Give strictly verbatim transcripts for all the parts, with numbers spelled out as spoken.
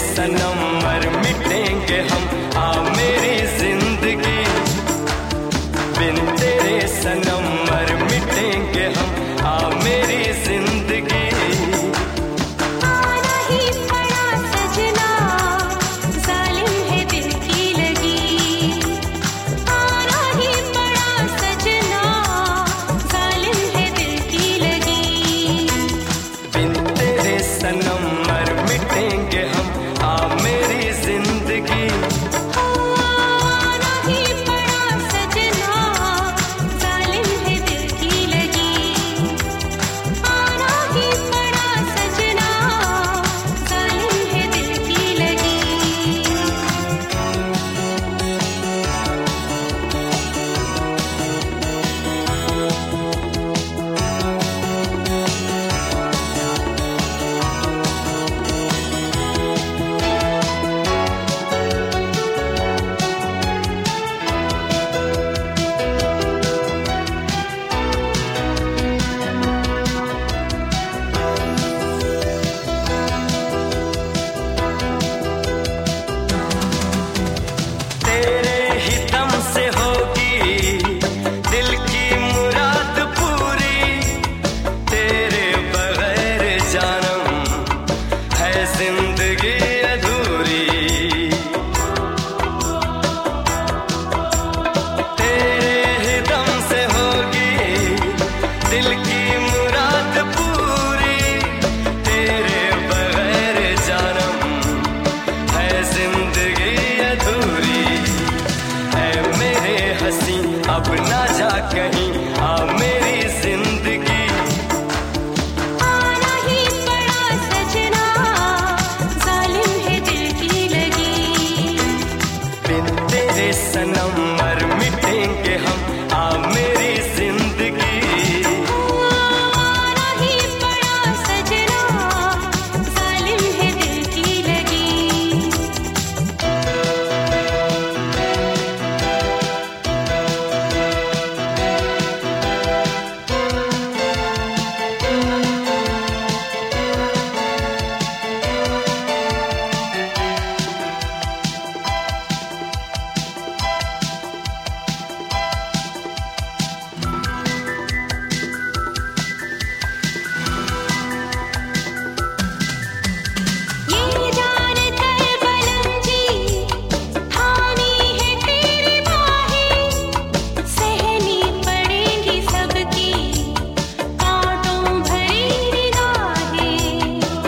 सनम मर मिटेंगे हम, आ मेरी जिंदगी। बिन तेरे सनम मर मिटेंगे हम, आ मेरी जिंदगी। आना ही पड़ा सजना, जालिम है दिल की लगी। आना ही पड़ा सजना, जालिम है दिल की लगी। बिन तेरे सनम मर मिटेंगे हम, आ मेरी जिंदगी। आना ही पड़ा सजना, जालिम है दिल की लगी। आना ही पड़ा सजना, जालिम है दिल की लगी। तेरे ही दम से होगी दिल की मुराद पूरी, तेरे बगैर जानम है जिंदगी अधूरी। तेरे ही दम से होगी दिल की मुराद पूरी, तेरे बगैर जानम है जिंदगी अधूरी। ऐ मेरे हंसी अब ना जा कहीं, आ मेरी जिंदगी। आना ही पड़ा सजना, जालिम है दिल की लगी। बिन तेरे सनम मर मिटेंगे हम, आ मेरी जिंदगी। आना ही पड़ा सजना, जालिम है दिल की लगी। ये जान कर बलम जी, हामी है तेरी बाहें। सहनी पड़ेंगी सबकी कांटों भरी निगाहें।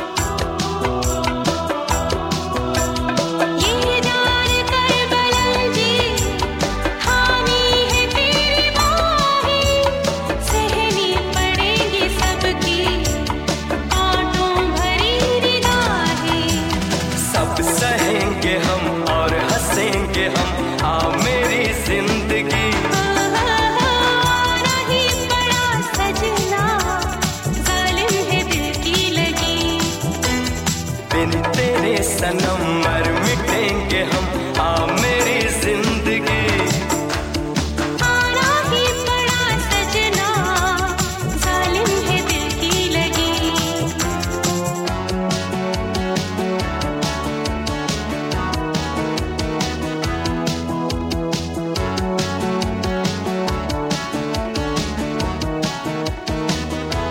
ये जान कर बलम जी, हामी है तेरी बाहें। सहनी पड़ेंगी सबकी कांटों भरी निगाहें। सब सहेंगे हम और हंसेंगे हम, आ मेरी जिंदगी। आना ही पड़ा सजना, जालिम है दिल की लगी। बिन तेरे सनम मर मिटेंगे हम, आ मेरी जिंदगी। आना ही पड़ा सजना, जालिम है दिल की लगी।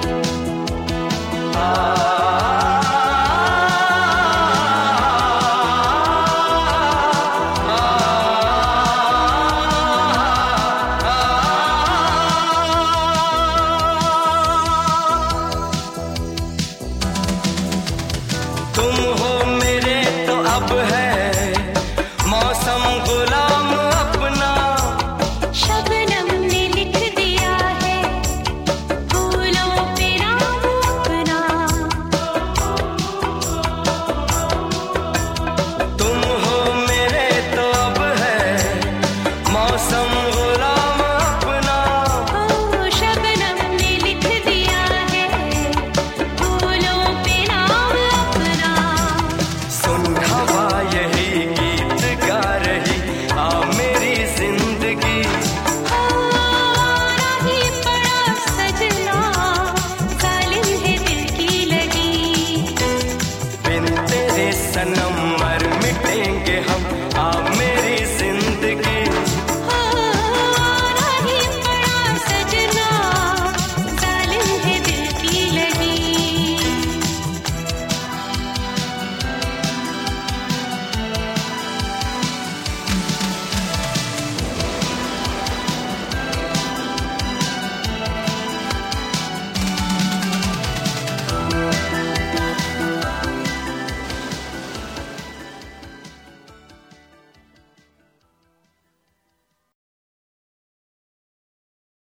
आ सनम, मर मिटेंगे हम।